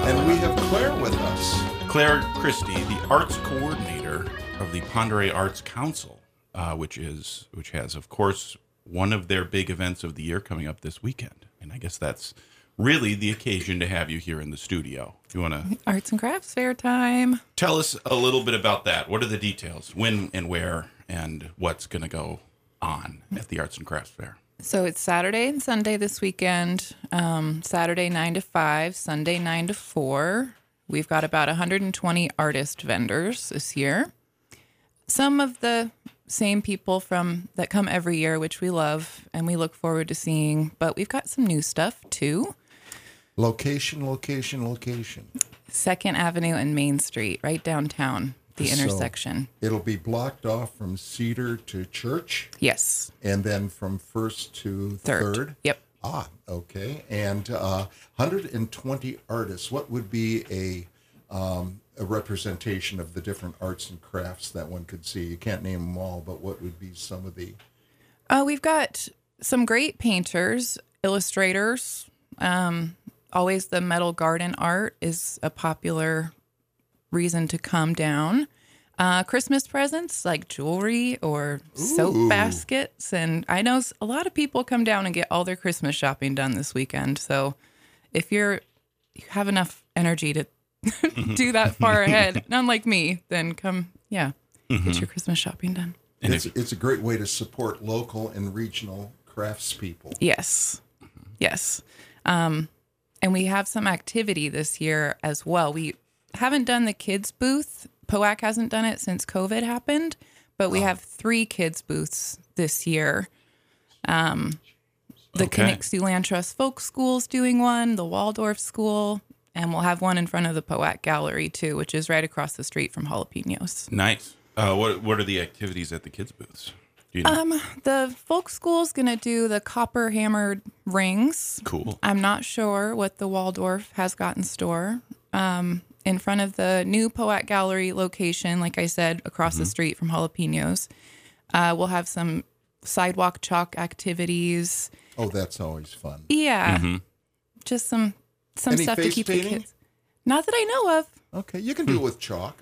And we have Claire with us. Claire Christie, the arts coordinator of the Pend Oreille Arts Council, which has, of course, one of their big events of the year coming up this weekend. And I guess that's really the occasion to have you here in the studio. You want to... Arts and Crafts Fair time. Tell us a little bit about that. What are the details? When and where and what's going to go on at the Arts and Crafts Fair? So it's Saturday and Sunday this weekend. Saturday 9 to 5, Sunday 9 to 4. We've got about 120 artist vendors this year. Some of the same people that come every year, which we love and we look forward to seeing. But we've got some new stuff too. Location. 2nd Avenue and Main Street, right downtown, the intersection. It'll be blocked off from Cedar to Church? Yes. And then from 1st to 3rd? Yep. Ah, okay. And 120 artists. What would be a representation of the different arts and crafts that one could see? You can't name them all, but what would be some of the... We've got some great painters, illustrators. Always the metal garden art is a popular reason to come down. Christmas presents like jewelry or soap baskets. And I know a lot of people come down and get all their Christmas shopping done this weekend. So if you have enough energy to do that far ahead, unlike me, then come, get your Christmas shopping done. It's a great way to support local and regional craftspeople. Yes. And we have some activity this year as well. We haven't done the kids booth. POAC hasn't done it since COVID happened, but we have 3 kids booths this year. The Kinnick Trust Folk School's doing one, the Waldorf School, and we'll have one in front of the POAC Gallery too, which is right across the street from Jalapenos. Nice. What are the activities at the kids' booths? Do you know? The folk school's going to do the copper hammered rings. Cool. I'm not sure what the Waldorf has got in store. In front of the new POAC Gallery location, like I said, across the street from Jalapenos, we'll have some sidewalk chalk activities. Oh, that's always fun. Yeah. Just some Any stuff to face keep painting? the kids. Not that I know of. Okay, you can do it with chalk.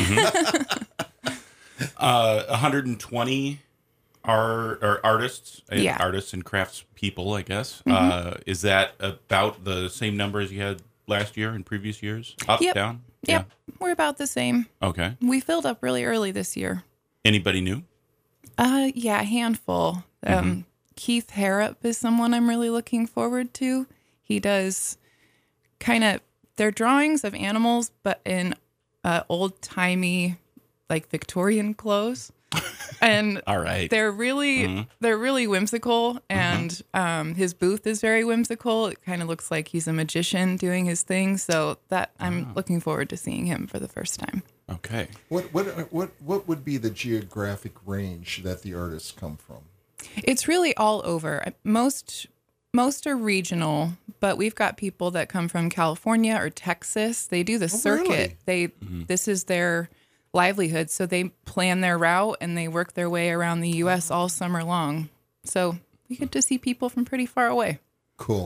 120 are artists, artists and crafts people, I guess. Is that about the same number as you had last year and previous years? Up, down? Yep. We're about the same. Okay. We filled up really early this year. Anybody new? A handful. Keith Harrop is someone I'm really looking forward to. He does they're drawings of animals, but in old-timey, like Victorian clothes. And all right, they're really whimsical, and his booth is very whimsical. It kind of looks like he's a magician doing his thing. So that I'm looking forward to seeing him for the first time. Okay. What would be the geographic range that the artists come from? It's really all over. Most are regional, but we've got people that come from California or Texas. They do the circuit. Really? This is their livelihood, so they plan their route and they work their way around the U.S. all summer long. So we get to see people from pretty far away. Cool.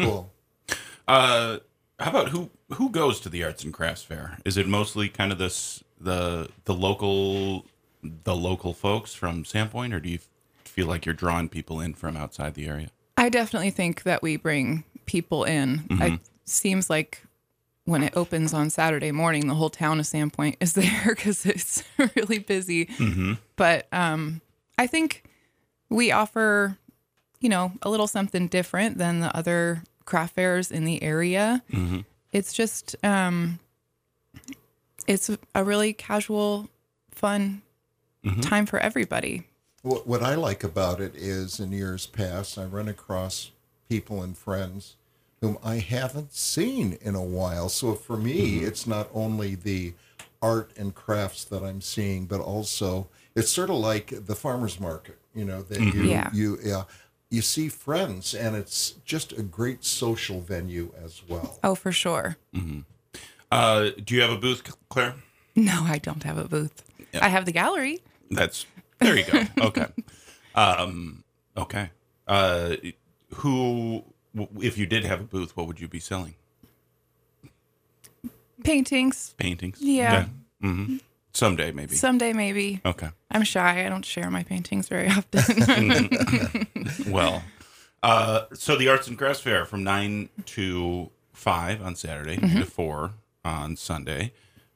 How about who goes to the Arts and Crafts Fair? Is it mostly kind of the local folks from Sandpoint, or do you feel like you're drawing people in from outside the area? I definitely think that we bring people in. It seems like when it opens on Saturday morning, the whole town of Sandpoint is there because it's really busy. But I think we offer, a little something different than the other craft fairs in the area. It's just, it's a really casual, fun time for everybody. What I like about it is in years past, I run across people and friends whom I haven't seen in a while. So for me, it's not only the art and crafts that I'm seeing, but also it's sort of like the farmer's market, that you see friends, and it's just a great social venue as well. Oh, for sure. Do you have a booth, Claire? No, I don't have a booth. Yeah. I have the gallery. There you go. Okay. Okay. If you did have a booth, what would you be selling? Paintings. Paintings. Yeah. Okay. Mm-hmm. Someday, maybe. Someday, maybe. Okay. I'm shy. I don't share my paintings very often. Well, so the Arts and Crafts Fair from 9 to 5 on Saturday, 9 to 4 on Sunday.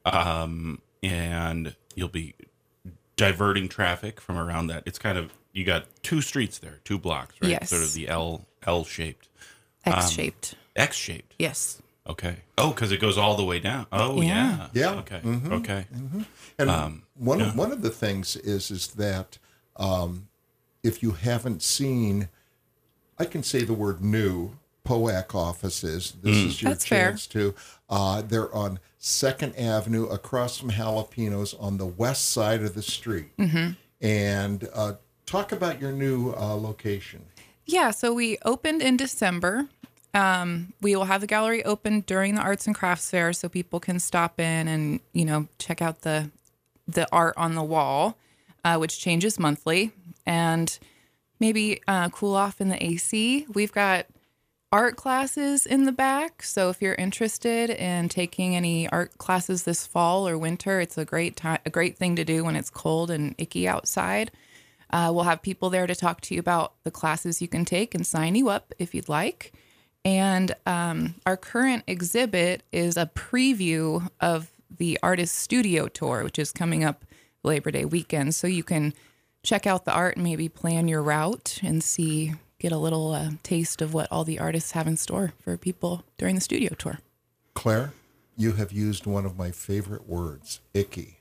And you'll be diverting traffic from around that. It's kind of, you got 2 streets there, 2 blocks, right? Yes. Sort of the L-shaped. X-shaped. X-shaped. Yes. Okay. Oh, because it goes all the way down. Oh, yeah. Yeah. Okay. Okay. And one of the things is that if you haven't seen, I can say the word new, POAC offices. This is your That's fair. chance to. They're on 2nd Avenue across from Jalapenos on the west side of the street. And talk about your new location. Yeah, so we opened in December. We will have the gallery open during the Arts and Crafts Fair so people can stop in and, check out the art on the wall, which changes monthly, and maybe cool off in the AC. We've got art classes in the back, so if you're interested in taking any art classes this fall or winter, it's a great thing to do when it's cold and icky outside. We'll have people there to talk to you about the classes you can take and sign you up if you'd like. And our current exhibit is a preview of the Artist Studio Tour, which is coming up Labor Day weekend. So you can check out the art and maybe plan your route and get a little taste of what all the artists have in store for people during the studio tour. Claire, you have used one of my favorite words, icky.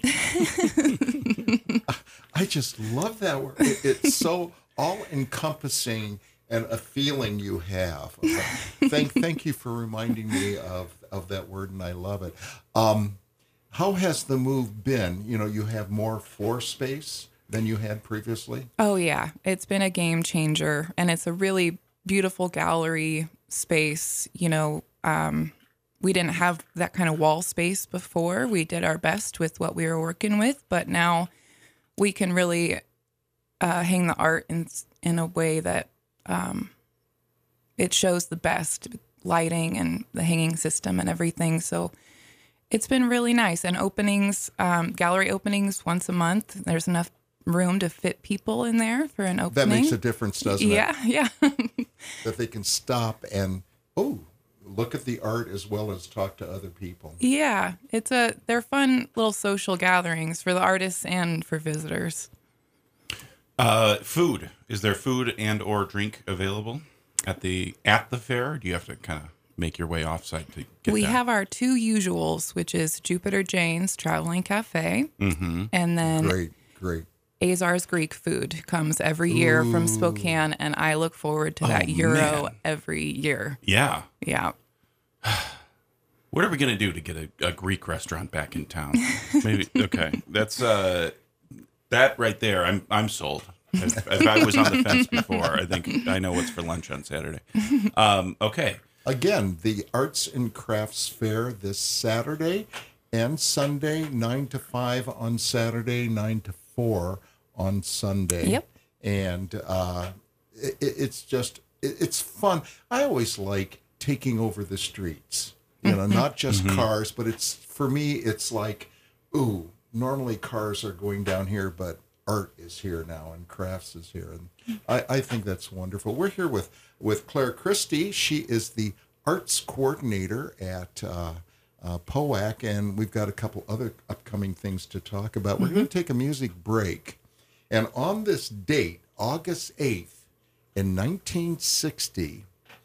I just love that word. It's so all-encompassing and a feeling you have. Thank you for reminding me of that word, and I love it. How has the move been? You have more floor space than you had previously? Oh, yeah. It's been a game changer, and it's a really beautiful gallery space. We didn't have that kind of wall space before. We did our best with what we were working with, but now we can really hang the art in a way that it shows the best lighting and the hanging system and everything. So it's been really nice. And gallery openings once a month. There's enough room to fit people in there for an opening. That makes a difference, doesn't it? Yeah. That they can stop and, look at the art as well as talk to other people. Yeah. They're fun little social gatherings for the artists and for visitors. Food. Is there food and or drink available at the fair? Or do you have to kind of make your way offsite to get We that? have our 2 usuals, which is Jupiter Jane's Traveling Cafe, and then Great. Azar's Greek Food comes every year from Spokane, and I look forward to that Euro every year. Yeah. Yeah. What are we going to do to get a Greek restaurant back in town? Maybe. Okay. That's that right there. I'm sold. If I was on the fence before, I think I know what's for lunch on Saturday. Okay. Again, the Arts and Crafts Fair this Saturday and Sunday, 9 to 5 on Saturday, 9 to 4 on Sunday. Yep. And it's fun. I always like taking over the streets, not just cars, but for me, it's like, normally cars are going down here, but art is here now and crafts is here. And I think that's wonderful. We're here with Claire Christie. She is the arts coordinator at POAC, and we've got a couple other upcoming things to talk about. We're going to take a music break. And on this date, August 8th, in 1960,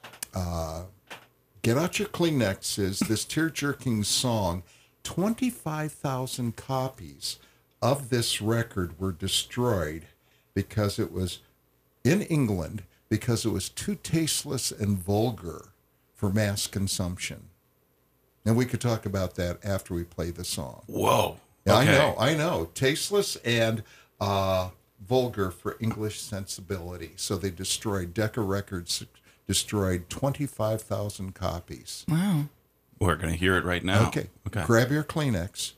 get out your Kleenexes, this tear-jerking song, 25,000 copies of this record were destroyed because it was in England, because it was too tasteless and vulgar for mass consumption. And we could talk about that after we play the song. Whoa. Yeah, Okay. I know. Tasteless and vulgar for English sensibility. So they destroyed, Decca Records destroyed 25,000 copies. Wow. We're going to hear it right now. Okay. Grab your Kleenex.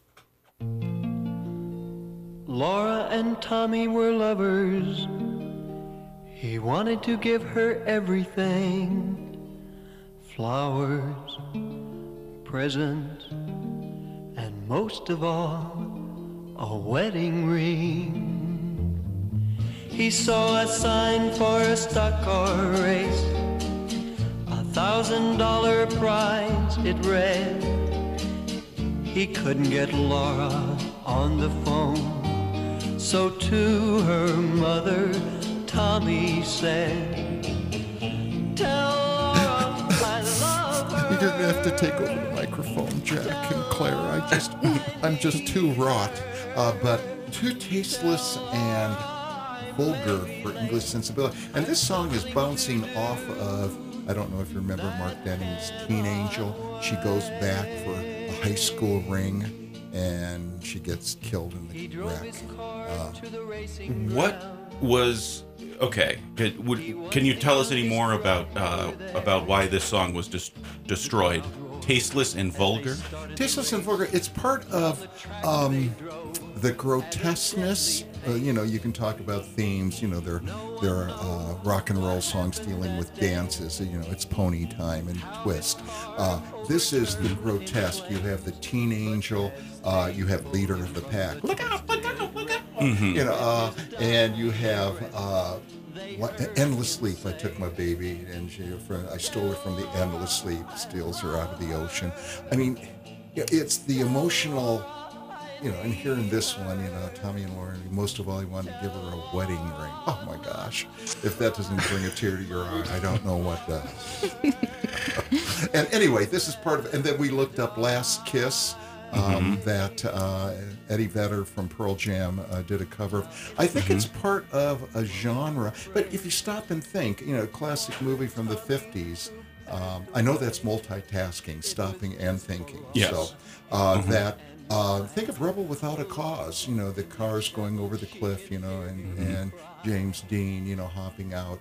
Laura and Tommy were lovers. He wanted to give her everything. Flowers, presents, most of all, a wedding ring. He saw a sign for a stock car race, $1,000 prize it read. He couldn't get Laura on the phone, so to her mother, Tommy said, "Tell Laura I love her." You're gonna have to take over the microphone, Jack and Claire. I'm just too wrought, but too tasteless and vulgar for English sensibility. And this song is bouncing off of, I don't know if you remember Mark Denning's Teen Angel. She goes back for a high school ring, and she gets killed in the wreck. What was okay? Can you tell us any more about why this song was destroyed? Tasteless and vulgar. Tasteless and vulgar. It's part of the grotesqueness. You can talk about themes. There are rock and roll songs dealing with dances. It's Pony Time and Twist. This is the grotesque. You have the Teen Angel. You have Leader of the Pack. Look out! Look out! Look out! Mm-hmm. And you have Endless Sleep. I took my baby, and I stole her from the Endless Sleep. Steals her out of the ocean. I mean, it's the emotional. And here in this one, Tommy and Lauren, most of all, he wanted to give her a wedding ring. Oh my gosh. If that doesn't bring a tear to your eye, I don't know what does. And anyway, this is part of, and then we looked up Last Kiss, that Eddie Vedder from Pearl Jam did a cover of. I think it's part of a genre, but if you stop and think, a classic movie from the 50s, I know that's multitasking, stopping and thinking. Yes. So think of Rebel Without a Cause, the cars going over the cliff, and James Dean, hopping out.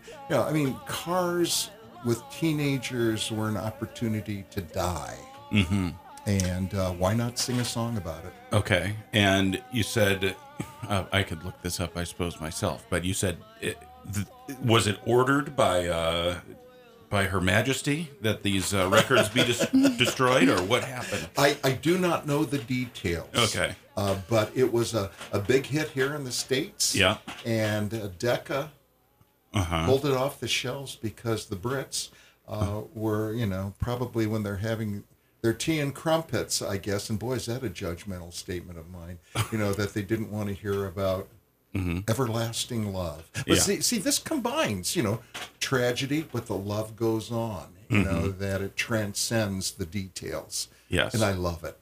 Cars with teenagers were an opportunity to die. Mm-hmm. And why not sing a song about it? Okay. And you said, I could look this up, I suppose, myself, but you said, was it ordered by Her Majesty that these records be destroyed, or what happened? I do not know the details. Okay. But it was a big hit here in the States. Yeah. And Decca pulled it off the shelves because the Brits were, probably when they're having their tea and crumpets, I guess, and boy, is that a judgmental statement of mine, that they didn't want to hear about everlasting love. But see, this combines, tragedy, but the love goes on, that it transcends the details. Yes. And I love it.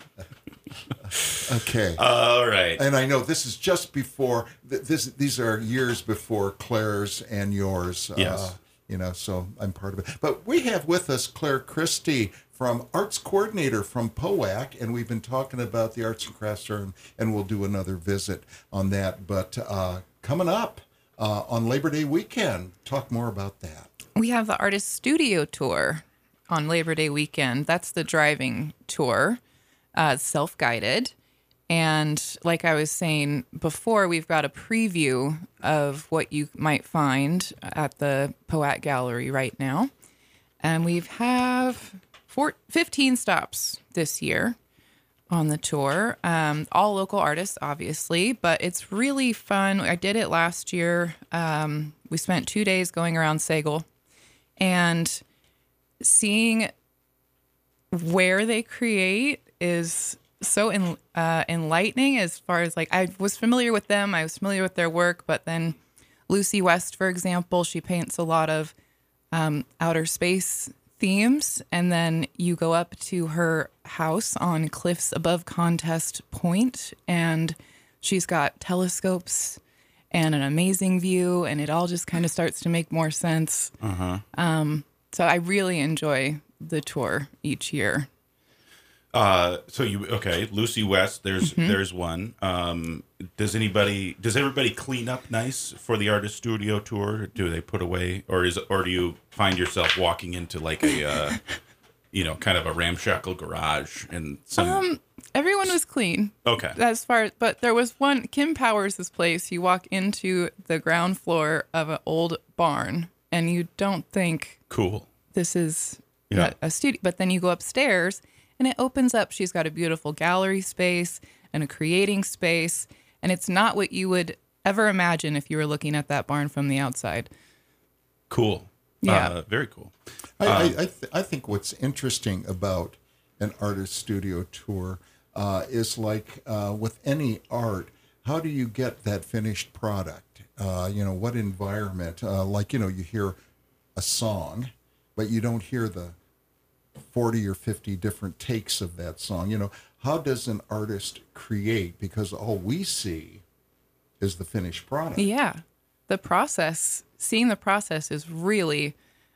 Okay. All right. And I know this is just before, these are years before Claire's and yours. Yes. So I'm part of it. But we have with us Claire Christie, from Arts Coordinator from POAC, and we've been talking about the Arts and Crafts Fair, and we'll do another visit on that. But coming up on Labor Day weekend, talk more about that. We have the Artist Studio Tour on Labor Day weekend. That's the driving tour, self-guided. And like I was saying before, we've got a preview of what you might find at the POAC Gallery right now. And we have 15 stops this year on the tour. All local artists, obviously, but it's really fun. I did it last year. We spent 2 days going around Sagal and seeing where they create is so enlightening, as far as I was familiar with them. I was familiar with their work, but then Lucy West, for example, she paints a lot of outer space themes, and then you go up to her house on cliffs above Contest Point, and she's got telescopes and an amazing view, and it all just kind of starts to make more sense. So I really enjoy the tour each year. Lucy West, there's one. Does everybody clean up nice for the Artist Studio Tour? Do they put away, or do you find yourself walking into like a kind of a ramshackle garage and some everyone was clean. Okay. But there was one, Kim Powers' place. You walk into the ground floor of an old barn and you don't think cool. This is a studio, but then you go upstairs And it opens up. She's got a beautiful gallery space and a creating space. And it's not what you would ever imagine if you were looking at that barn from the outside. Cool. Yeah. Very cool. I think what's interesting about an artist studio tour is like with any art, how do you get that finished product? What environment? You hear a song, but you don't hear the 40 or 50 different takes of that song. How does an artist create? Because all we see is the finished product. Yeah. The process, seeing the process is really,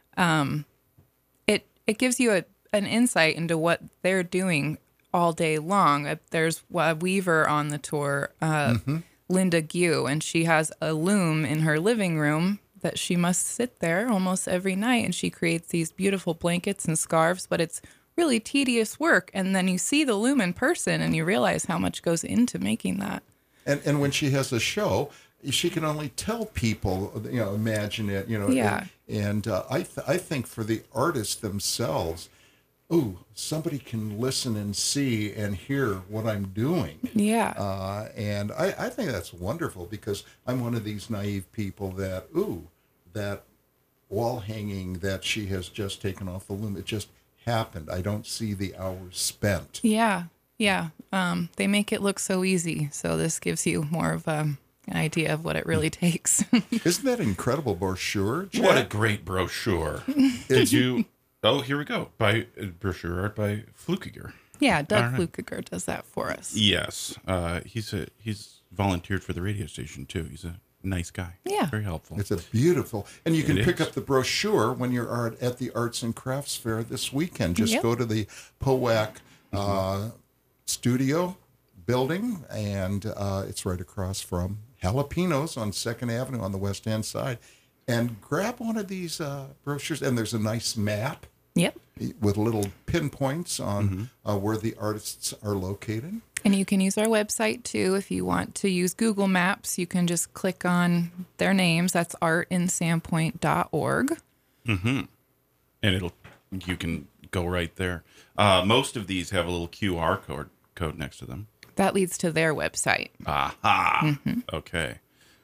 it gives you an insight into what they're doing all day long. There's a weaver on the tour, Linda Gue, and she has a loom in her living room that she must sit there almost every night, and she creates these beautiful blankets and scarves, but it's really tedious work. And then you see the loom in person and you realize how much goes into making that. And when she has a show, she can only tell people, imagine it, Yeah. And I think for the artists themselves, somebody can listen and see and hear what I'm doing. Yeah. And I think that's wonderful, because I'm one of these naive people that, that wall hanging that she has just taken off the loom, it just happened. I don't see the hours spent. Yeah. Yeah. They make it look so easy. So this gives you more of an idea of what it really takes. Isn't that incredible brochure, Jack? What a great broshure. Did you... Oh, here we go. By brochure art by Flukiger. Yeah, Doug All right. Flukiger does that for us. Yes. He's volunteered for the radio station, too. He's a nice guy. Yeah. Very helpful. It's a beautiful, and you can It pick is. up the brochure when you're at the Arts and Crafts Fair this weekend. Just Yep. go to the POAC studio building, and it's right across from Jalapenos on 2nd Avenue on the West End side. And grab one of these brochures, and there's a nice map Yep. with little pinpoints on where the artists are located. And you can use our website too. If you want to use Google Maps, you can just click on their names. That's artinsandpoint.org. And you can go right there. Most of these have a little QR code next to them. That leads to their website. Aha. Okay.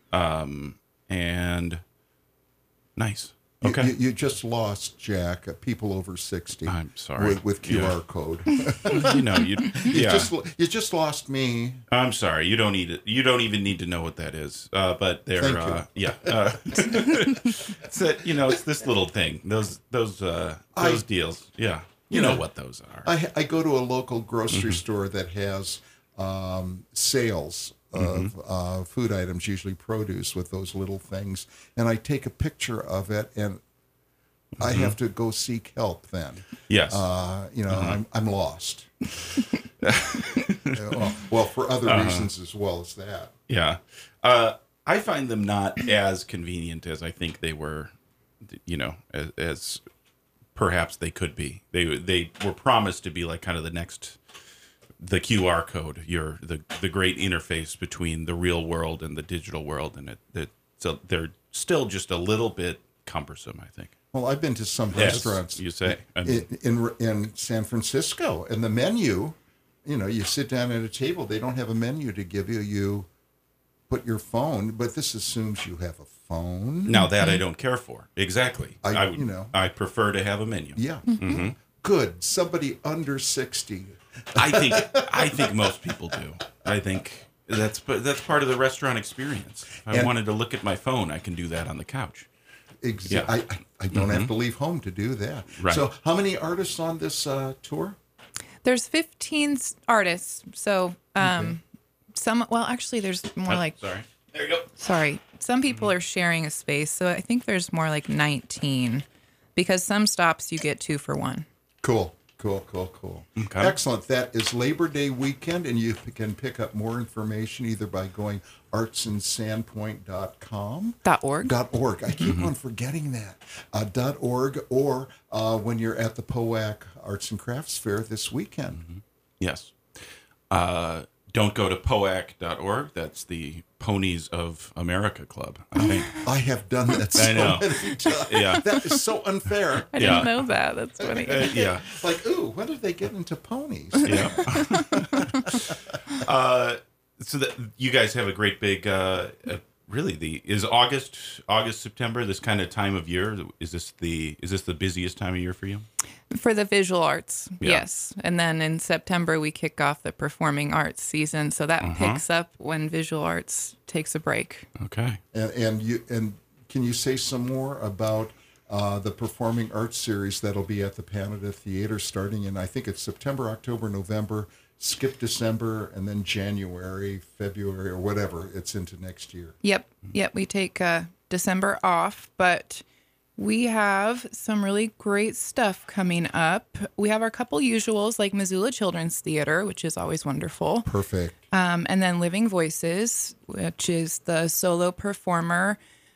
And nice. Okay. You just lost, Jack, people over 60. I'm sorry. With QR code. Yeah. You just lost me. I'm sorry. You don't need it. You don't even need to know what that is. But they're Thank you. yeah. It's that, it's this little thing. Those deals. Yeah. You know what those are. I go to a local grocery store that has sales of food items, usually produce, with those little things, and I take a picture of it, and I have to go seek help then. Yes. I'm lost. well, for other reasons as well as that. Yeah. I find them not as convenient as I think they were, as perhaps they could be. They were promised to be like kind of the QR code, the great interface between the real world and the digital world, and so they're still just a little bit cumbersome, I think. Well, I've been to some Yes, restaurants you say. in San Francisco, and the menu, you sit down at a table, they don't have a menu to give you. You put your phone, but this assumes you have a phone. Now that I don't care for. Exactly. I prefer to have a menu. Yeah. Good. Somebody under 60. I think most people do. I think that's part of the restaurant experience. If I wanted to look at my phone, I can do that on the couch. Exactly. Yeah. I don't have to leave home to do that. Right. So how many artists on this tour? There's 15 artists. So actually there's more like, Sorry. There you go. sorry, some people are sharing a space. So I think there's more like 19, because some stops you get 2 for 1. Cool. Okay. Excellent. That is Labor Day weekend, and you can pick up more information either by going artsandsandpoint.com. .org. .org. I keep on forgetting that. .org, or when you're at the POAC Arts and Crafts Fair this weekend. Yes. don't go to POAC.org. That's the Ponies of America Club, I think. I have done that so I know. many times. Yeah. That is so unfair. I Yeah. didn't know that. That's funny. Yeah. Like, ooh, when did they get into ponies? Yeah. So that you guys have a great big, really is August, September, this kind of time of year. Is this the busiest time of year for you? For the visual arts, Yeah. yes. And then in September, we kick off the performing arts season. So that picks up when visual arts takes a break. Okay. And can you say some more about the performing arts series that'll be at the Canada Theater starting in, I think it's September, October, November, skip December, and then January, February, or whatever. It's into next year. Yep. We take December off, but we have some really great stuff coming up. We have our couple usuals like Missoula Children's Theater, which is always wonderful. Perfect. And then Living Voices, which is the solo performer.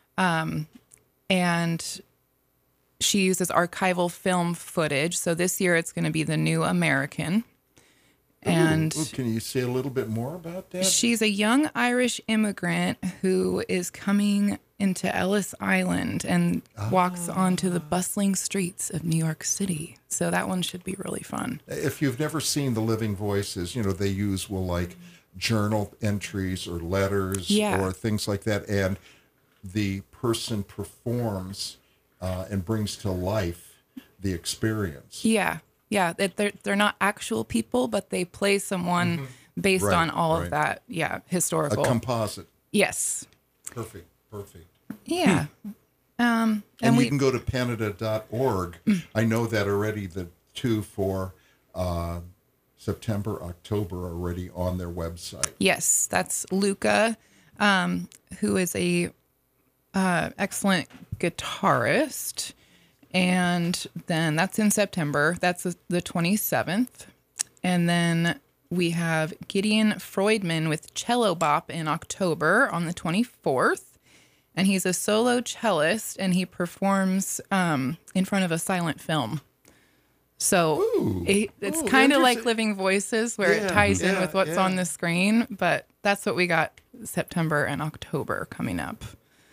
And she uses archival film footage. So this year it's going to be The New American. And Ooh, can you say a little bit more about that? she's a young Irish immigrant who is coming into Ellis Island and walks onto the bustling streets of New York City. So that one should be really fun. If you've never seen the Living Voices, they use like journal entries or letters Yeah. or things like that, and the person performs and brings to life the experience. Yeah. They're not actual people, but they play someone based Right, on all right. of that. Yeah, A historical. composite. Yes. Perfect. Yeah. And And you can go to Canada.org. I know that already. The two for September, October are already on their website. Yes, that's Luca, who is a excellent guitarist. And then that's in September. That's the 27th. And then we have Gideon Freudman with Cello Bop in October on the 24th. And he's a solo cellist, and he performs in front of a silent film. So it's Ooh, kind of like interesting. Living Voices, where it ties in with what's on the screen. But that's what we got September and October coming up.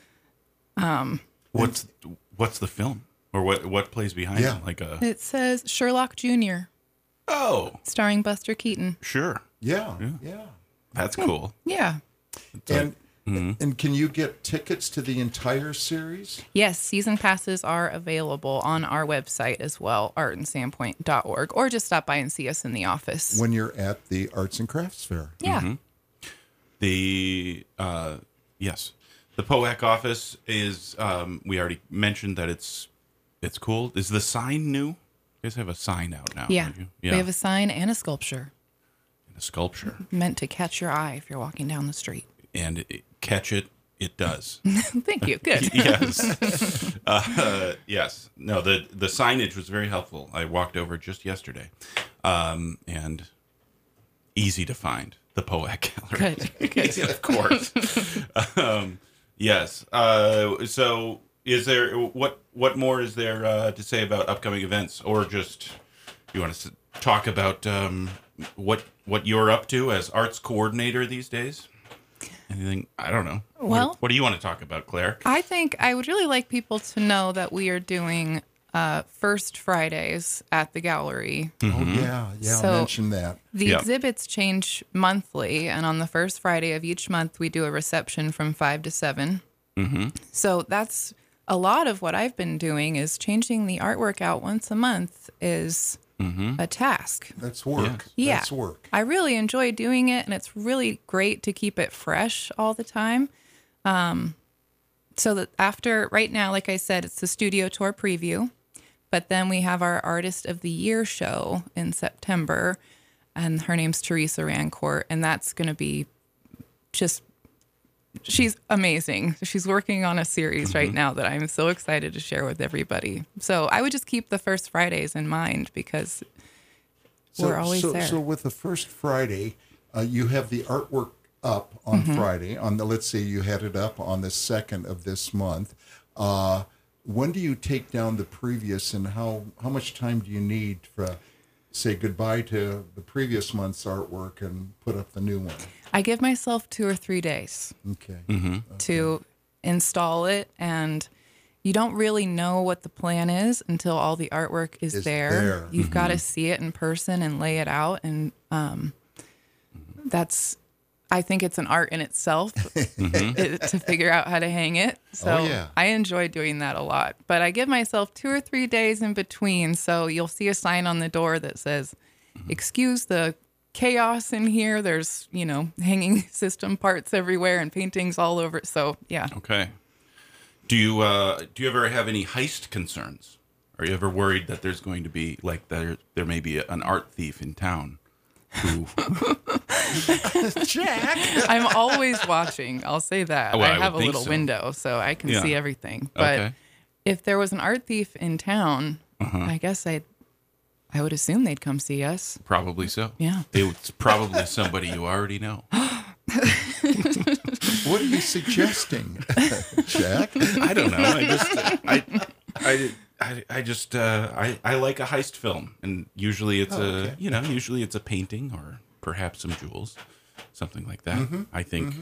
What's the film, or what plays behind Yeah. it? Like a It says Sherlock Jr., starring Buster Keaton. sure, Yeah. that's cool. Yeah. And can you get tickets to the entire series? Yes, season passes are available on our website as well, artandsandpoint.org, or just stop by and see us in the office. When you're at the Arts and Crafts Fair. Yeah. The the POAC office is. We already mentioned that it's cool. Is the sign new? You guys have a sign out now. Yeah. don't you? We have a sign and a sculpture a sculpture, meant to catch your eye if you're walking down the street. and catch it. It does. Thank you. Good. Yes. Yes. No, the signage was very helpful. I walked over just yesterday, and easy to find. The POAC Gallery. Good. Yeah, of course. Yes. So, is there what more is there to say about upcoming events, or just you want to talk about what you're up to as arts coordinator these days? Anything? I don't know. Well- what do you want to talk about, Claire? I think I would really like people to know that we are doing First Fridays at the gallery. Oh, yeah. So- Mention that. The Yeah. exhibits change monthly, and on the first Friday of each month, we do a reception from 5 to 7. Mm-hmm. So that's a lot of what I've been doing is changing the artwork out once a month is a task. That's work. Yeah. That's work. I really enjoy doing it, and it's really great to keep it fresh all the time. So that after, right now, like I said, it's the studio tour preview, but then we have our Artist of the Year show in September, and her name's Teresa Rancourt, and that's going to be just, she's amazing. She's working on a series right now that I'm so excited to share with everybody. So I would just keep the first Fridays in mind because we're always there. So with the first Friday, you have the artwork up on Friday. Let's say you had it up on the 2nd of this month. When do you take down the previous, and how much time do you need say goodbye to the previous month's artwork and put up the new one? I give myself 2 or 3 days Okay. to install it, and you don't really know what the plan is until all the artwork is there. You've got to see it in person and lay it out, and I think it's an art in itself to figure out how to hang it. So I enjoy doing that a lot. But I give myself 2 or 3 days in between. So you'll see a sign on the door that says, excuse the chaos in here. There's, hanging system parts everywhere and paintings all over. So, yeah. Okay. Do you ever have any heist concerns? Are you ever worried that there's going to be, like, there may be an art thief in town who... Jack! I'm always watching. I'll say that. Well, I have a would think little so. window, so I can see everything. But Okay. if there was an art thief in town, I guess I would assume they'd come see us. Probably so. Yeah. It's probably somebody you already know. What are you suggesting, Jack? I don't know. I like a heist film, and usually it's usually it's a painting or perhaps some jewels, something like that. I think,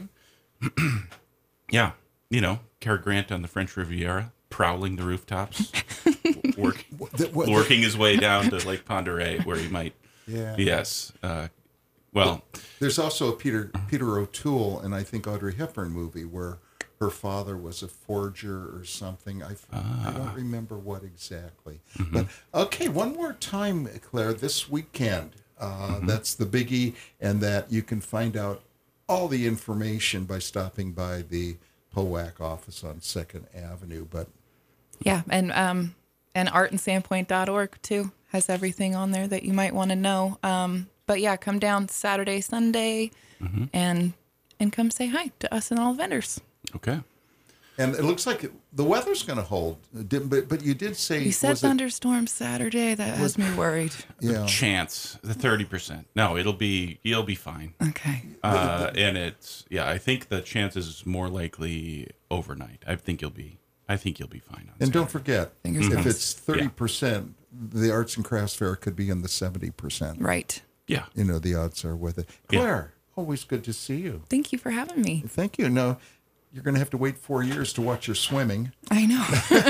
Cary Grant on the French Riviera, prowling the rooftops, working his way down to Lake Pend Oreille, where he might. Yeah. Yes. There's also a Peter O'Toole and I think Audrey Hepburn movie where her father was a forger or something. I don't remember what exactly. But okay, one more time, Claire. This weekend, that's the biggie, and that you can find out all the information by stopping by the POAC office on 2nd Avenue. But yeah, and artandsandpoint.org too has everything on there that you might want to know. But yeah, come down Saturday, Sunday, and come say hi to us and all the vendors. Okay. And it looks like the weather's going to hold. But you did say... You said thunderstorm Saturday. That has me worried. Yeah. Chance, the 30%. No, you'll be fine. Okay. And I think the chances is more likely overnight. I think you'll be fine on And Saturday. don't forget, Fingers if crossed. it's 30%, the Arts and Crafts Fair could be in the 70%. Right. Yeah. The odds are with it. Claire, always good to see you. Thank you for having me. Thank you. No, you're going to have to wait 4 years to watch your swimming. I know.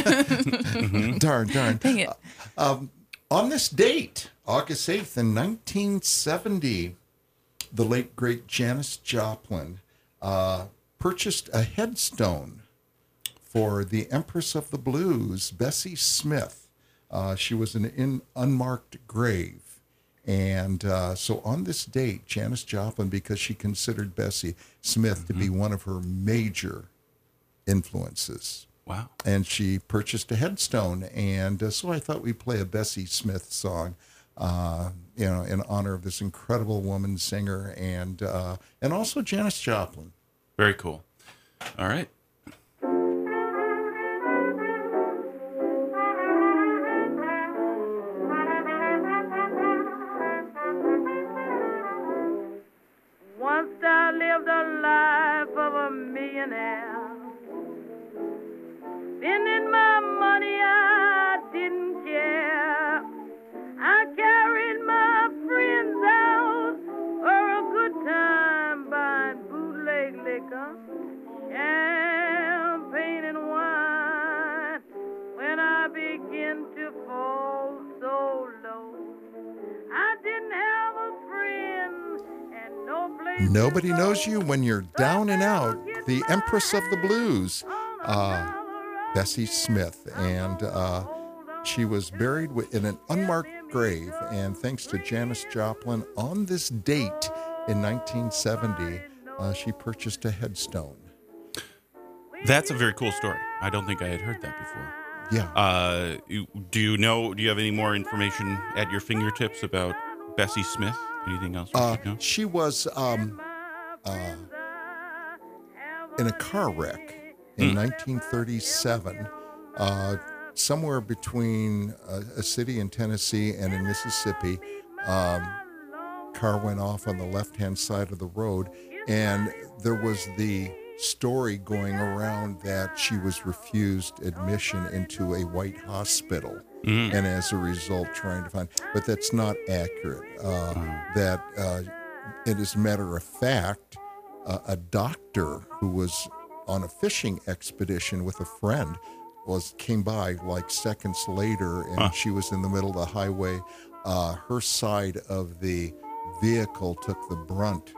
Darn. Dang it. On this date, August 8th in 1970, the late, great Janis Joplin purchased a headstone for the Empress of the Blues, Bessie Smith. She was an unmarked grave. And so on this date, Janis Joplin, because she considered Bessie Smith to be one of her major influences. Wow. And she purchased a headstone. And so I thought we'd play a Bessie Smith song, in honor of this incredible woman singer and also Janis Joplin. Very cool. All right. Once I lived a life of a millionaire. Spending my money, I didn't care. I carried my friends out for a good time, buying bootleg liquor, champagne and wine. When I began to fall so low, I didn't have a friend and no place. Nobody knows you when you're down and out. The Empress of the Blues, Bessie Smith. And she was buried in an unmarked grave. And thanks to Janis Joplin, on this date in 1970, she purchased a headstone. That's a very cool story. I don't think I had heard that before. Yeah. Do you have any more information at your fingertips about Bessie Smith? Anything else we should know? She was in a car wreck in 1937, somewhere between a city in Tennessee and in Mississippi. Car went off on the left-hand side of the road, and there was the story going around that she was refused admission into a white hospital, and as a result trying to find, but that's not accurate. That it is a matter of fact, a doctor who was on a fishing expedition with a friend came by like seconds later, and she was in the middle of the highway. Her side of the vehicle took the brunt,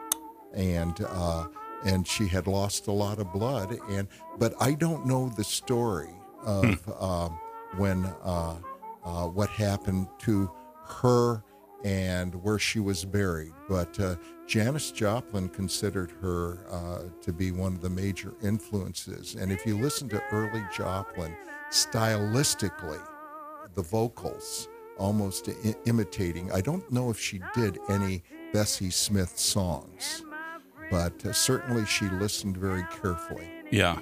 and she had lost a lot of blood. But I don't know the story of what happened to her and where she was buried. But Janis Joplin considered her to be one of the major influences. And if you listen to early Joplin, stylistically, the vocals almost imitating. I don't know if she did any Bessie Smith songs, but certainly she listened very carefully. Yeah.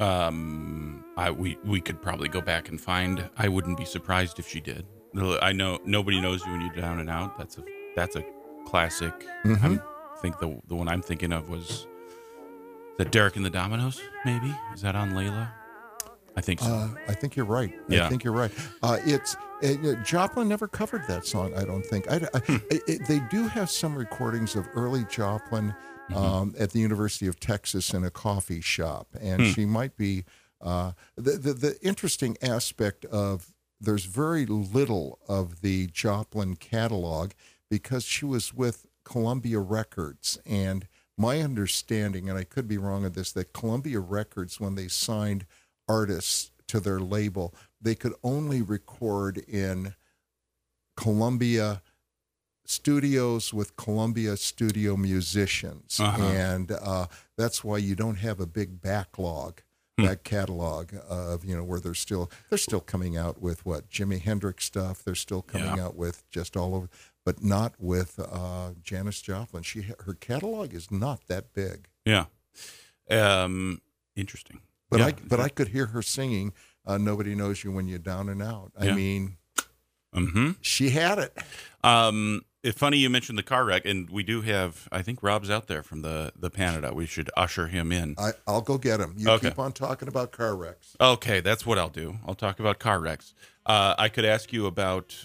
We could probably go back and find. I wouldn't be surprised if she did. I know Nobody Knows You When You're Down and Out. That's a classic. I think the one I'm thinking of was that Derek and the Dominoes. Maybe is that on Layla? I think so. I think you're right. Yeah. I think you're right. Joplin never covered that song, I don't think. They do have some recordings of early Joplin at the University of Texas in a coffee shop, and she might be the interesting aspect of there's very little of the Joplin catalog because she was with Columbia Records, and my understanding, and I could be wrong on this, that Columbia Records, when they signed artists to their label, they could only record in Columbia studios with Columbia studio musicians. And that's why you don't have a big back catalog of, where they're still coming out with Jimi Hendrix stuff. They're still coming out with just all over, but not with Janis Joplin. Her catalog is not that big. Yeah. Interesting. But I could hear her singing Nobody Knows You When You're Down and Out. I mean, she had it. It's funny you mentioned the car wreck, and we do have, I think Rob's out there from the Canada. We should usher him in. I'll go get him. You keep on talking about car wrecks. Okay, that's what I'll do. I'll talk about car wrecks. I could ask you about,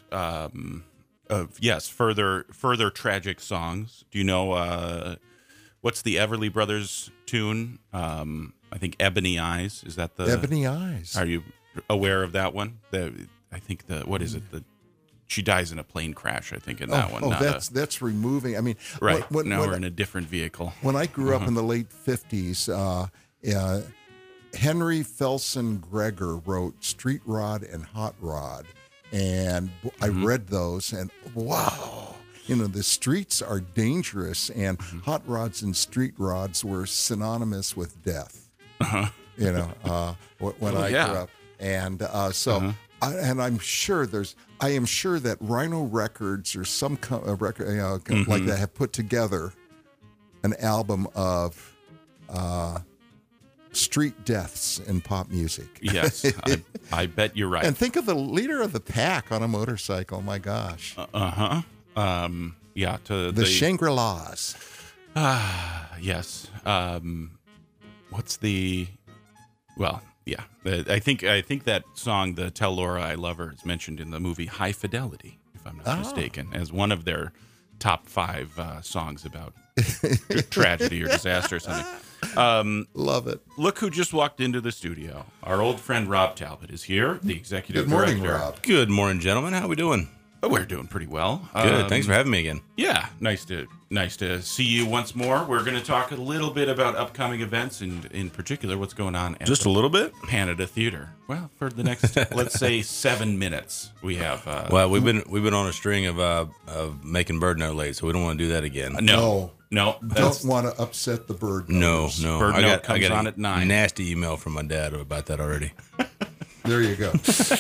further tragic songs. Do you know what's the Everly Brothers tune? I think Ebony Eyes. Is that the Ebony Eyes? Are you aware of that one? She dies in a plane crash, I think, in that one. That's removing. I mean, right. Now we're in a different vehicle. When I grew up in the late 50s, Henry Felsen Gregor wrote Street Rod and Hot Rod. And I read those, and wow. The streets are dangerous, and hot rods and street rods were synonymous with death. When I grew up, and and I am sure that Rhino Records or some record like that have put together an album of street deaths in pop music. Yes, I bet you're right. And think of the leader of the pack on a motorcycle. My gosh. To the Shangri-Las. Yes. What's the? Well, yeah. I think that song, the "Tell Laura I Love Her," is mentioned in the movie High Fidelity, if I'm not mistaken, as one of their top 5 songs about tragedy or disaster or something. Love it. Look who just walked into the studio. Our old friend Rob Talbot is here, the executive Good morning, director. Rob. Good morning, gentlemen. How we doing? Oh, we're doing pretty well. Good. Thanks for having me again. Yeah, nice to see you once more. We're going to talk a little bit about upcoming events and in particular what's going on at Just a little bit? Canada Theater. Well, for the next let's say 7 minutes, we have. Well, we've been on a string of making Bird Note late, so we don't want to do that again. No. Don't want to upset the bird. No. Bird Note comes on at 9. Nasty email from my dad about that already. There you go.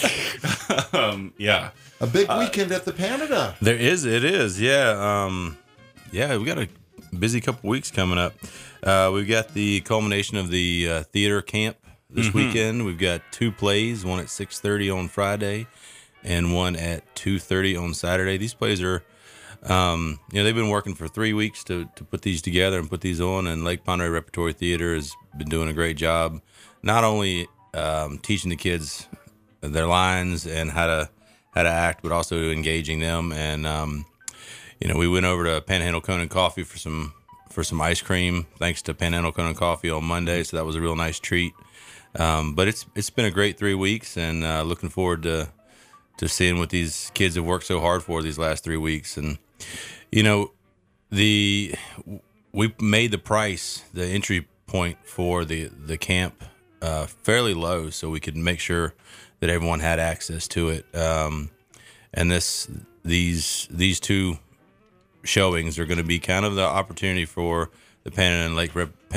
Yeah. A big weekend at the Canada. It is. Yeah. We got a busy couple weeks coming up. We've got the culmination of the theater camp this weekend. We've got 2 plays, one at 6:30 on Friday and one at 2:30 on Saturday. These plays are They've been working for 3 weeks to put these together and put these on, and Lake Pend Oreille Repertory Theater has been doing a great job, not only teaching the kids their lines and how to act, but also engaging them. And we went over to Panhandle Cone & Coffee for some ice cream, thanks to Panhandle Cone & Coffee on Monday, so that was a real nice treat. But it's been a great 3 weeks, and looking forward to seeing what these kids have worked so hard for these last 3 weeks. And we made the entry point for the camp fairly low, so we could make sure that everyone had access to it. And these two showings are going to be kind of the opportunity for the Panhandle and Lake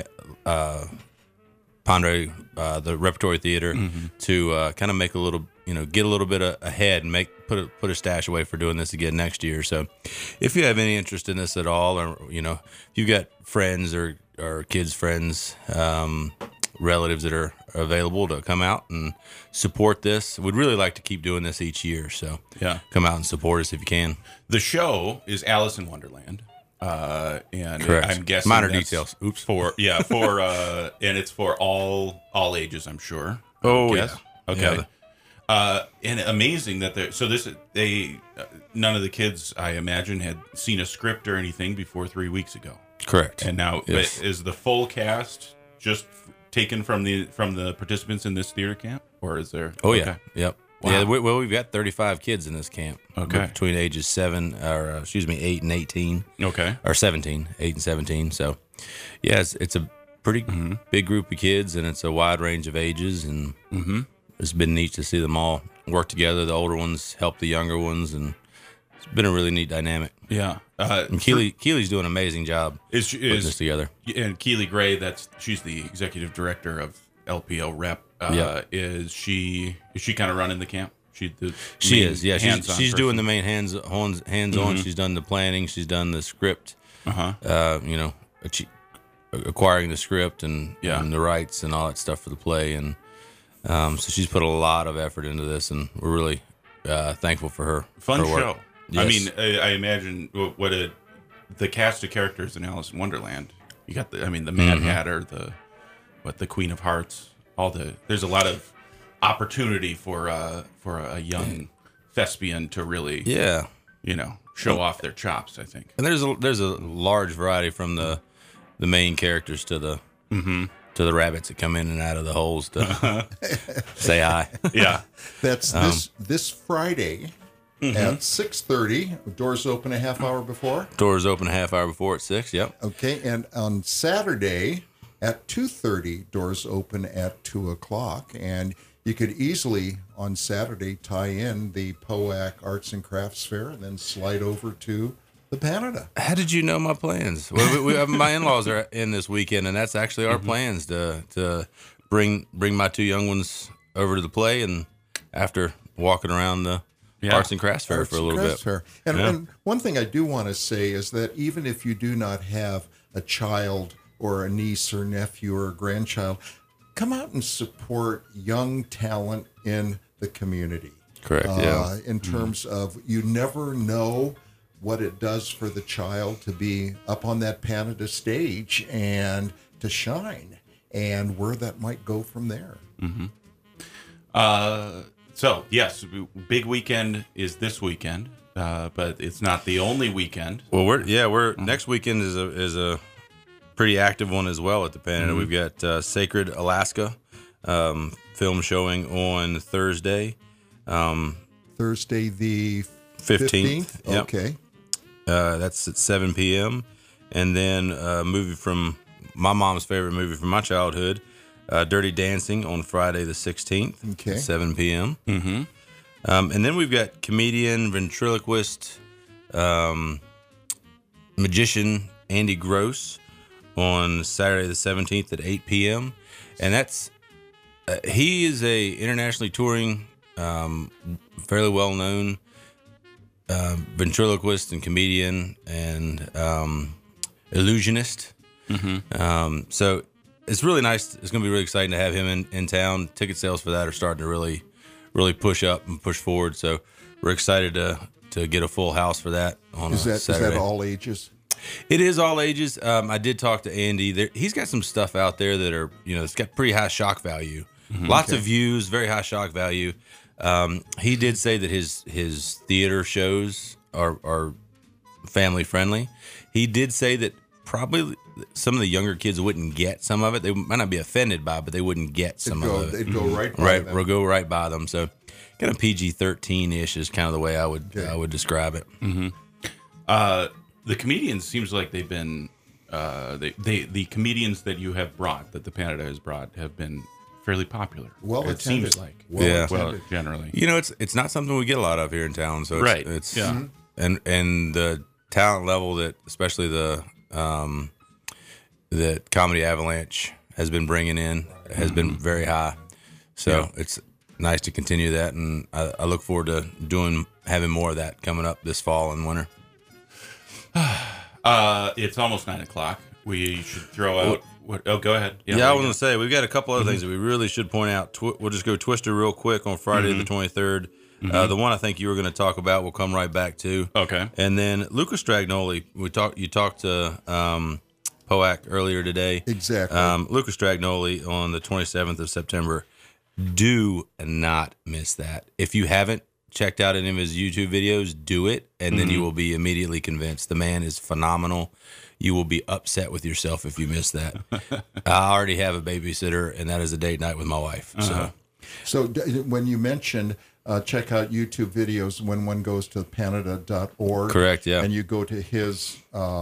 Pend Oreille, the Repertory Theater, to kind of make a little, get a little bit ahead and put a stash away for doing this again next year. So, if you have any interest in this at all, or if you've got friends or kids' friends, relatives that are available to come out and support this, we'd really like to keep doing this each year. So, come out and support us if you can. The show is Alice in Wonderland. And correct. I'm guessing minor details. Oops. And it's for all ages, I'm sure. Oh, yeah. Okay. And amazing that none of the kids, I imagine, had seen a script or anything before 3 weeks ago. Correct. And now, yes. Is the full cast just taken from the participants in this theater camp, or is there? Oh, okay. yeah. Yep. Wow. Yeah. We've got 35 kids in this camp. Okay. Between ages 8 and 18. Okay. Or 17, 8 and 17. So, yeah, it's a pretty big group of kids, and it's a wide range of ages, and it's been neat to see them all work together. The older ones help the younger ones, and it's been a really neat dynamic. Yeah. And Keely's doing an amazing job putting this together. And Keely Gray, she's the executive director of LPO Rep. Is she kind of running the camp? She is. Yeah, she's doing the main hands-on. She's done the planning. She's done the script. Acquiring the script and the rights and all that stuff for the play, and so she's put a lot of effort into this, and we're really thankful for her. Fun her work. show. Yes. I mean, I imagine the cast of characters in Alice in Wonderland. You got the Mad Hatter, the Queen of Hearts. There's a lot of opportunity for a young thespian to really show off their chops, I think. And there's a large variety from the main characters to the rabbits that come in and out of the holes to say hi. Yeah, that's this Friday at 6:30. Doors open a half hour before. Doors open a half hour before at 6. Yep. Okay, and on Saturday at 2:30, doors open at 2:00, and you could easily on Saturday tie in the POAC Arts and Crafts Fair and then slide over to the Panada. How did you know my plans? Well, my in-laws are in this weekend, and that's actually our plans to bring my two young ones over to the play, and after walking around the Arts and Crafts Fair for a little bit. Fair. And one thing I do want to say is that even if you do not have a child or a niece or nephew or a grandchild, come out and support young talent in the community. Correct, in terms of, you never know what it does for the child to be up on that Panada stage and to shine, and where that might go from there. So, yes, big weekend is this weekend, but it's not the only weekend. Well, we're next weekend is a pretty active one as well at the Panada. We've got Sacred Alaska film showing on Thursday. Thursday the 15th. Yep. Okay. That's at 7 p.m. And then a movie from my mom's favorite movie from my childhood, Dirty Dancing, on Friday the 16th, okay, at 7 p.m. And then we've got comedian, ventriloquist, magician Andy Gross on Saturday the 17th at 8 p.m. And that's he is a internationally touring, fairly well-known ventriloquist and comedian and illusionist. So it's really nice. It's going to be really exciting to have him in town. Ticket sales for that are starting to really push up and push forward. So we're excited to to get a full house for that on Is a that Saturday. all ages? It is all ages. I did talk to Andy. He's got some stuff out there that are, it's got pretty high shock value. Lots of views, very high shock value. He did say that his theater shows are family friendly. He did say that probably some of the younger kids wouldn't get some of it. They might not be offended by it, but they wouldn't get some of it. They'd go right by them. Go right by them. So kind of PG-13-ish is kind of the way I would describe it. The comedians seems like they've been the comedians that you have brought, that the Panada has brought, have been fairly popular. Well it attended. seems like. Yeah. Well, generally. It's not something we get a lot of here in town. So it's Yeah. and the talent level that especially that Comedy Avalanche has been bringing in has been very high. So it's nice to continue that, and I look forward to having more of that coming up this fall and winter. It's almost 9:00. We should throw out. Go ahead. Yeah, I was going to say, we've got a couple other things that we really should point out. We'll just go Twister real quick on Friday the 23rd. The one I think you were going to talk about, we'll come right back to. Okay. And then Lucas Stragnoli, you talked to Poac earlier today. Exactly. Lucas Stragnoli on the 27th of September. Do not miss that. If you haven't checked out any of his YouTube videos, do it, and then you will be immediately convinced. The man is phenomenal. You will be upset with yourself if you miss that. I already have a babysitter, and that is a date night with my wife. So when you mentioned check out YouTube videos, when one goes to Panada.org, Correct, yeah. and you go to his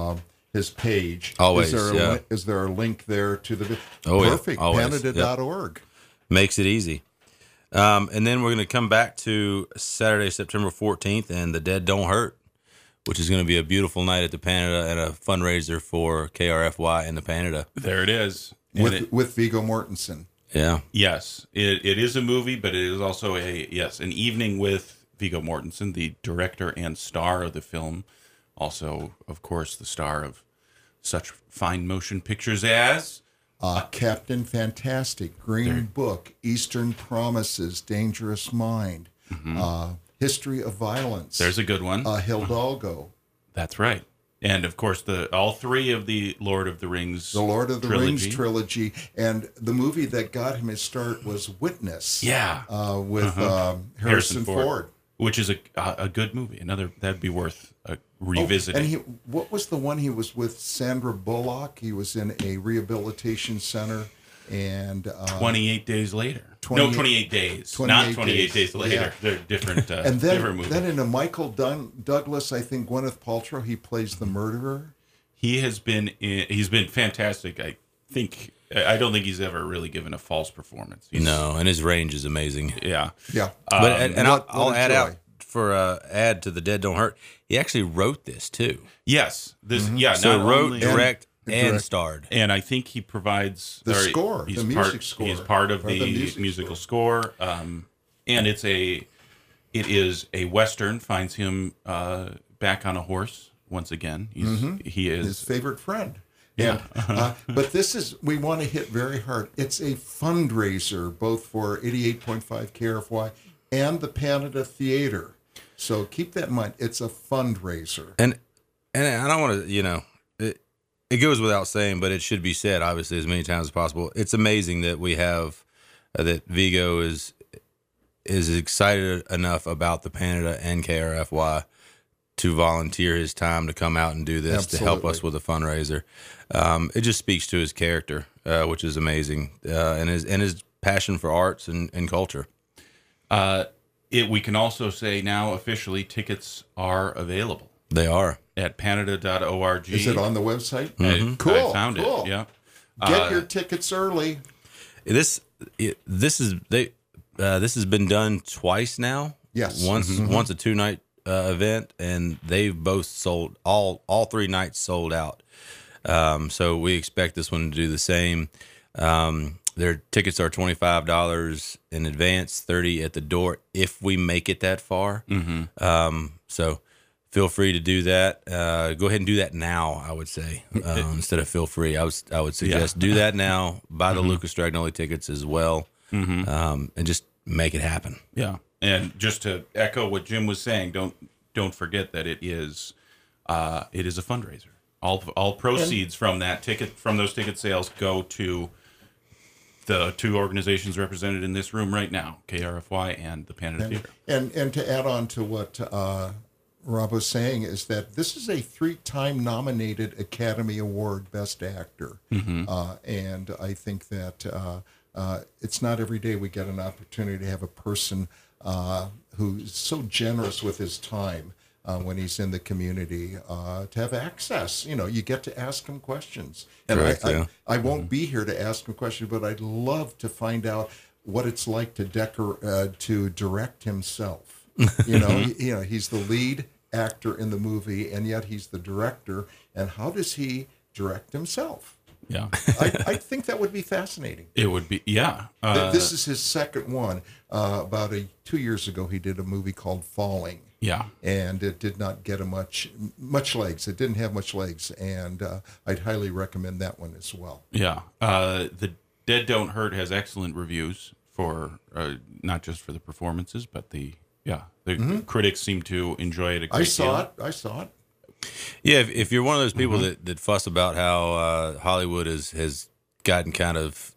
page, Always, is there a link there to the perfect? Always, Panada.org. Makes it easy. And then we're going to come back to Saturday, September 14th, and The Dead Don't Hurt, which is going to be a beautiful night at the Panada and a fundraiser for KRFY and the Panada. There it is. With Viggo Mortensen. Yeah. Yes, it is a movie, but it is also an evening with Viggo Mortensen, the director and star of the film. Also, of course, the star of such fine motion pictures as Captain Fantastic, Green Book, Eastern Promises, Dangerous Mind, History of Violence. There's a good one. Hidalgo. That's right. And of course, all three of the Lord of the Rings. The Lord of the Rings trilogy, and the movie that got him his start was Witness. Yeah, with Harrison Ford, which is a good movie. That'd be worth revisiting. And what was the one he was with Sandra Bullock? He was in a rehabilitation center, and 28 Days Later. 28 days, not 28 days later. Yeah. They're different. And different movies. then in a Michael Douglas, I think Gwyneth Paltrow, he plays the murderer. He's been fantastic. I don't think he's ever really given a false performance. No, and his range is amazing. Yeah. But I'll add out for add to The Dead Don't Hurt. He actually wrote this too. Yes. So wrote, direct, and starred. And I think he provides the score, the music score. He's part of the musical score. And it is a Western. Finds him back on a horse once again. He is his favorite friend. Yeah. But we want to hit very hard. It's a fundraiser both for 88.5 KRFY and the Panada Theater. So keep that in mind. It's a fundraiser. And I don't want to, it goes without saying, but it should be said, obviously, as many times as possible. It's amazing that we have, that Viggo is excited enough about the Panada and KRFY to volunteer his time to come out and do this, to help us with a fundraiser. It just speaks to his character, which is amazing, and his passion for arts and culture. We can also say now officially tickets are available. They are. At Panada.org. Is it on the website? Cool. I found it. Yeah. Get your tickets early. This has been done twice now. Yes. Once a 2-night event, and they've both sold all 3 nights sold out. So we expect this one to do the same. Their tickets are $25 in advance, $30 at the door if we make it that far. So feel free to do that. Go ahead and do that now, I would say, instead of feel free. I would suggest do that now. Buy the Lucas Stragnoli tickets as well, and just make it happen. Yeah. And just to echo what Jim was saying, don't don't forget that it is a fundraiser. All proceeds from those ticket sales go to the two organizations represented in this room right now, KRFY and the Panada Theater. And to add on to what Rob was saying is that this is a 3-time nominated Academy Award Best Actor. And I think that it's not every day we get an opportunity to have a person who's so generous with his time when he's in the community to have access. You get to ask him questions. And Correct, I won't be here to ask him questions, but I'd love to find out what it's like to direct himself. He's the lead actor in the movie, and yet he's the director. And how does he direct himself? Yeah. I think that would be fascinating. It would be, yeah. This is his second one. About 2 years ago, he did a movie called Falling. Yeah. And it did not get much legs. It didn't have much legs, and I'd highly recommend that one as well. Yeah. The Dead Don't Hurt has excellent reviews for not just for the performances, but the critics seem to enjoy it a great deal. I saw it. Yeah, if you're one of those people that fuss about how Hollywood has gotten kind of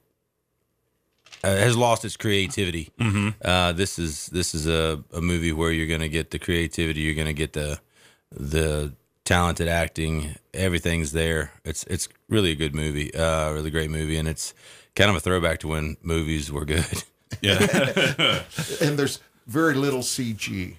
has lost its creativity, this is a movie where you're going to get the creativity, you're going to get the talented acting, everything's there. It's really a good movie, really great movie, and it's kind of a throwback to when movies were good. Yeah. And there's very little CG.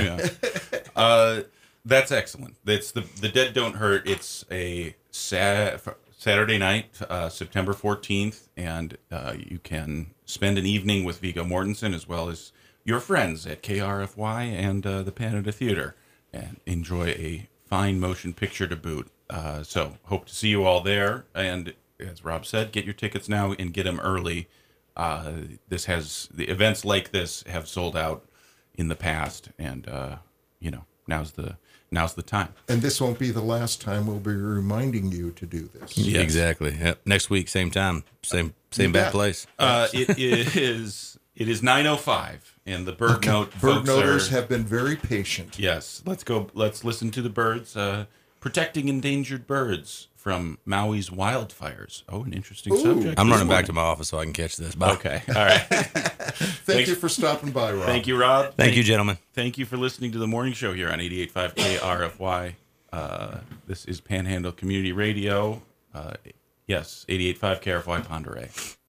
Yeah. That's excellent. It's the Dead Don't Hurt. It's a Saturday night, September 14th, and you can spend an evening with Viggo Mortensen as well as your friends at KRFY and the Panada Theater, and enjoy a fine motion picture to boot. So hope to see you all there. And as Rob said, get your tickets now and get them early. The events like this have sold out in the past, and now's the time. And this won't be the last time we'll be reminding you to do this. Yes. Exactly. Yep. Next week, same time, same bad place. It is 9:05, and the bird noters have been very patient. Yes, let's go. Let's listen to the birds. Protecting endangered birds from Maui's wildfires. Oh, an interesting subject. I'm running back to my office so I can catch this. Bye. Okay. All right. Thank you for stopping by, Rob. Thank you, Rob. Thank you, gentlemen. Thank you for listening to the morning show here on 88.5 KRFY. This is Panhandle Community Radio. Yes, 88.5 KRFY Ponderay.